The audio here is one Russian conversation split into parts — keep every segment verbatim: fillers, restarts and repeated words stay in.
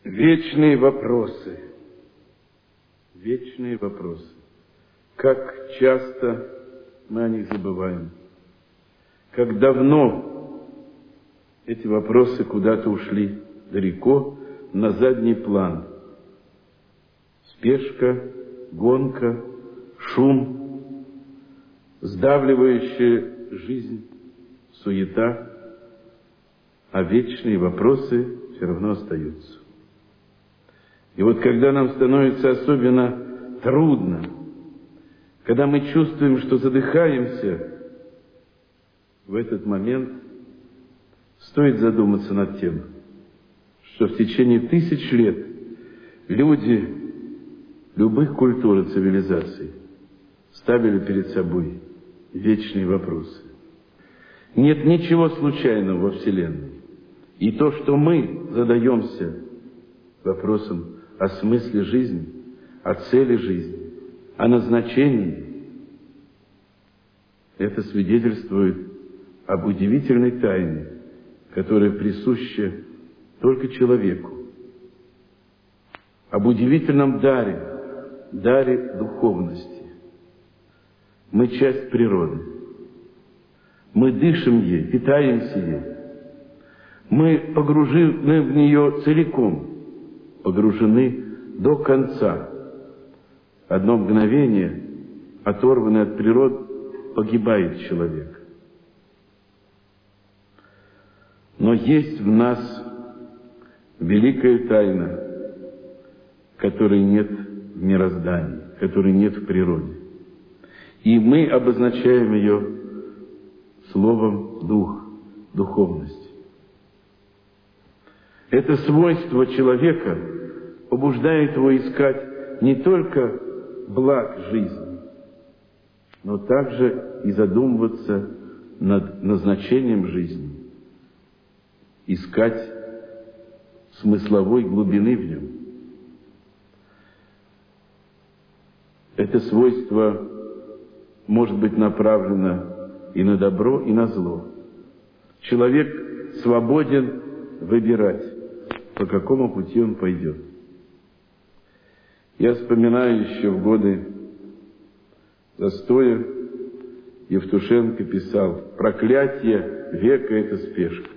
Вечные вопросы. Вечные вопросы. Как часто мы о них забываем. Как давно эти вопросы куда-то ушли далеко на задний план. Спешка, гонка, шум, сдавливающая жизнь, суета, а вечные вопросы все равно остаются. И вот когда нам становится особенно трудно, когда мы чувствуем, что задыхаемся, в этот момент стоит задуматься над тем, что в течение тысяч лет люди любых культур и цивилизаций ставили перед собой вечные вопросы. Нет ничего случайного во Вселенной. И то, что мы задаемся вопросом о смысле жизни, о цели жизни, о назначении, это свидетельствует об удивительной тайне, которая присуща только человеку, об удивительном даре, даре духовности. Мы часть природы. Мы дышим ей, питаемся ей. Мы погружены в нее целиком, погружены до конца. Одно мгновение, оторванный от природы, погибает человек. Но есть в нас великая тайна, которой нет в мироздании, которой нет в природе. И мы обозначаем ее словом «дух», «духовность». Это свойство человека побуждает его искать не только благ жизни, но также и задумываться над назначением жизни, искать смысловой глубины в нем. Это свойство может быть направлено и на добро, и на зло. Человек свободен выбирать, по какому пути он пойдет. Я вспоминаю еще в годы застоя, Евтушенко писал: «Проклятие века – это спешка».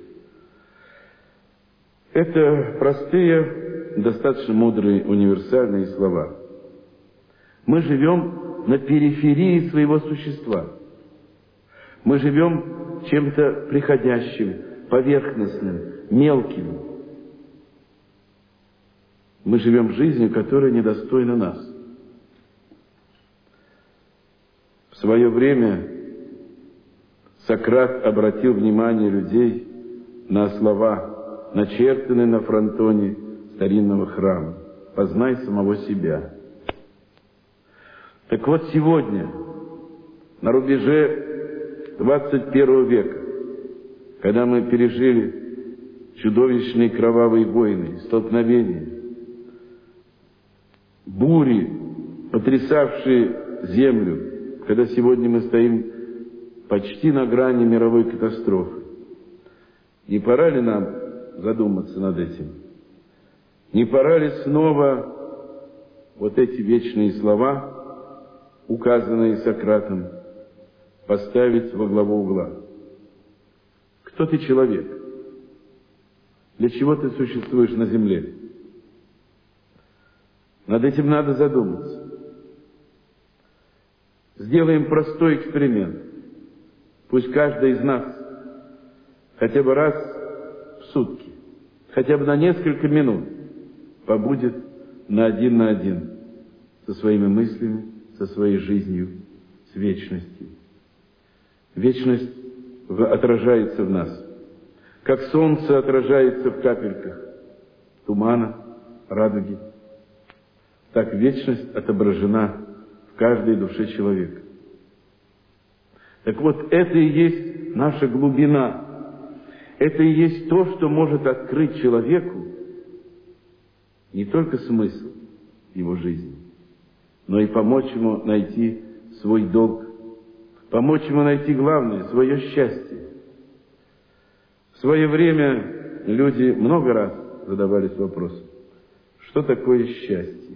Это простые, достаточно мудрые, универсальные слова. Мы живем на периферии своего существа. Мы живем чем-то приходящим, поверхностным, мелким. Мы живем жизнью, которая недостойна нас. В свое время Сократ обратил внимание людей на слова, начертанные на фронтоне старинного храма: «Познай самого себя». Так вот, сегодня, на рубеже двадцать первого века, когда мы пережили чудовищные кровавые войны, столкновения, бури, потрясавшие землю, когда сегодня мы стоим почти на грани мировой катастрофы, не пора ли нам задуматься над этим? Не пора ли снова вот эти вечные слова, указанные Сократом, поставить во главу угла? Кто ты, человек? Для чего ты существуешь на земле? Над этим надо задуматься. Сделаем простой эксперимент. Пусть каждый из нас хотя бы раз в сутки, хотя бы на несколько минут побудет на один на один со своими мыслями, со своей жизнью, с вечностью. Вечность отражается в нас, как солнце отражается в капельках тумана, радуги. Так вечность отображена в каждой душе человека. Так вот, это и есть наша глубина. Это и есть то, что может открыть человеку не только смысл его жизни, но и помочь ему найти свой долг, помочь ему найти главное, свое счастье. В свое время люди много раз задавались вопросом: что такое счастье.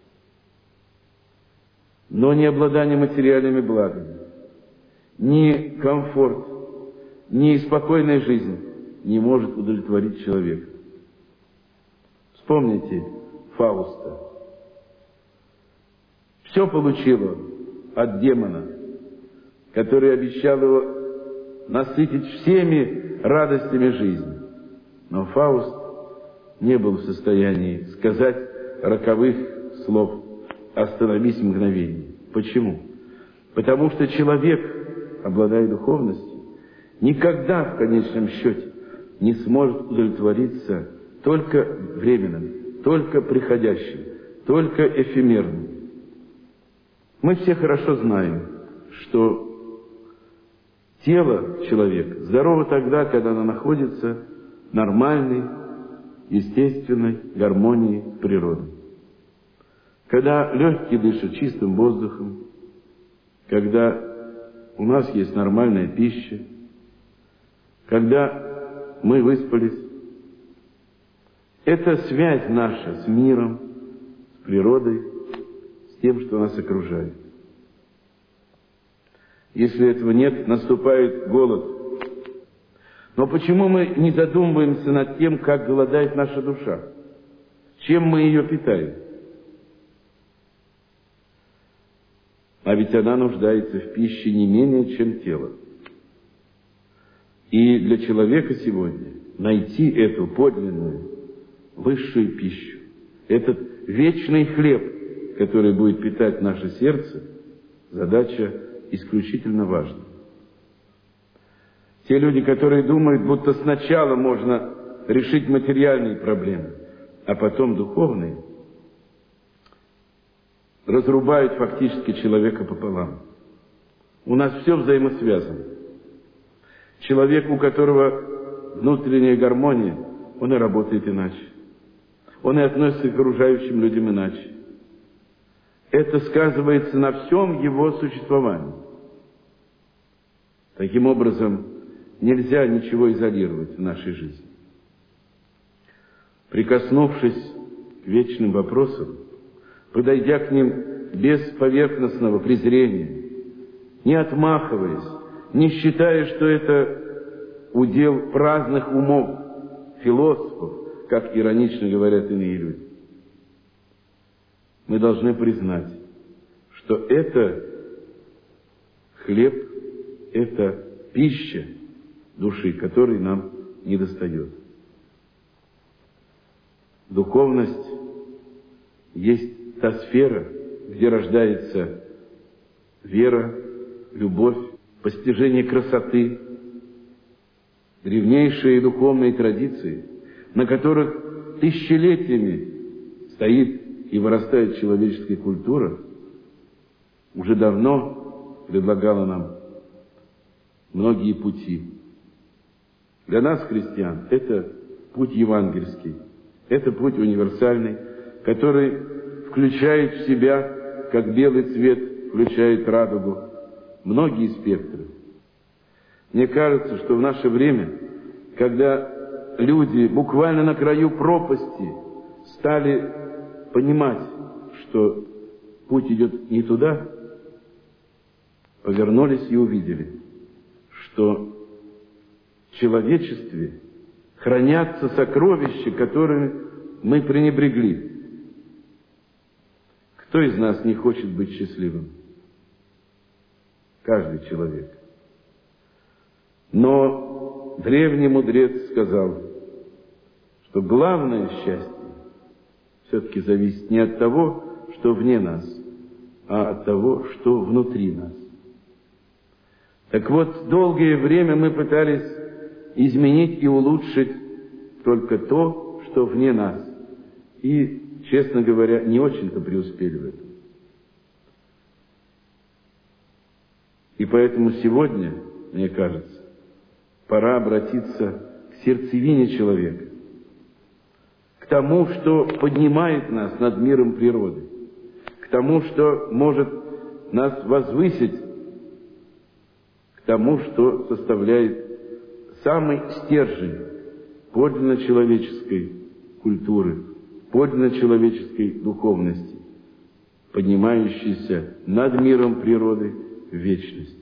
Но ни обладание материальными благами, ни комфорт, ни спокойная жизнь не может удовлетворить человека. Вспомните Фауста. Все получило от демона, который обещал его насытить всеми радостями жизни. Но Фауст не был в состоянии сказать роковых слов: «Остановись мгновение». Почему? Потому что человек, обладая духовностью, никогда в конечном счете не сможет удовлетвориться только временным, только приходящим, только эфемерным. Мы все хорошо знаем, что тело человека здорово тогда, когда оно находится в нормальной, естественной гармонии с природой. Когда легкие дышат чистым воздухом, когда у нас есть нормальная пища, когда мы выспались, это связь наша с миром, с природой, с тем, что нас окружает. Если этого нет, наступает голод. Но почему мы не задумываемся над тем, как голодает наша душа? Чем мы ее питаем? А ведь она нуждается в пище не менее, чем тело. И для человека сегодня найти эту подлинную, высшую пищу, этот вечный хлеб, который будет питать наше сердце, задача исключительно важна. Те люди, которые думают, будто сначала можно решить материальные проблемы, а потом духовные, разрубают фактически человека пополам. У нас все взаимосвязано. Человек, у которого внутренняя гармония, он и работает иначе. Он и относится к окружающим людям иначе. Это сказывается на всем его существовании. Таким образом, нельзя ничего изолировать в нашей жизни. Прикоснувшись к вечным вопросам, подойдя к ним без поверхностного презрения, не отмахиваясь, не считая, что это удел праздных умов, философов, как иронично говорят иные люди, мы должны признать, что это хлеб, это пища души, которой нам недостает. Духовность есть та сфера, где рождается вера, любовь, постижение красоты, древнейшие духовные традиции, на которых тысячелетиями стоит и вырастает человеческая культура, уже давно предлагала нам многие пути. Для нас, христиан, это путь евангельский, это путь универсальный, который включает в себя, как белый цвет включает радугу, многие спектры. Мне кажется, что в наше время, когда люди буквально на краю пропасти стали понимать, что путь идет не туда, повернулись и увидели, что в человечестве хранятся сокровища, которыми мы пренебрегли. Кто из нас не хочет быть счастливым? Каждый человек. Но древний мудрец сказал, что главное счастье все-таки зависит не от того, что вне нас, а от того, что внутри нас. Так вот, долгое время мы пытались изменить и улучшить только то, что вне нас. И, честно говоря, не очень-то преуспели в этом. И поэтому сегодня, мне кажется, пора обратиться к сердцевине человека, к тому, что поднимает нас над миром природы, к тому, что может нас возвысить, к тому, что составляет самый стержень подлинно человеческой культуры, подлинно человеческой духовности, поднимающейся над миром природы в вечность.